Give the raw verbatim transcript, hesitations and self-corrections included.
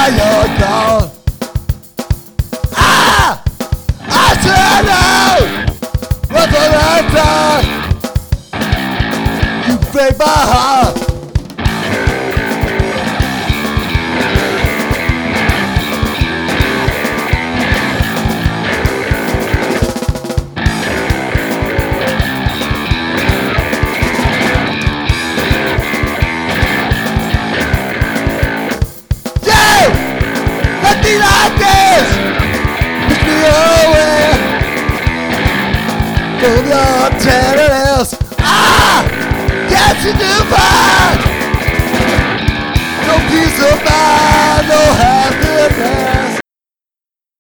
now you're gone. Ah! I said no! What the I done? You break my heart. Let me like this! Pick me away from your tenderness. Ah! Get you to find no peace of mind.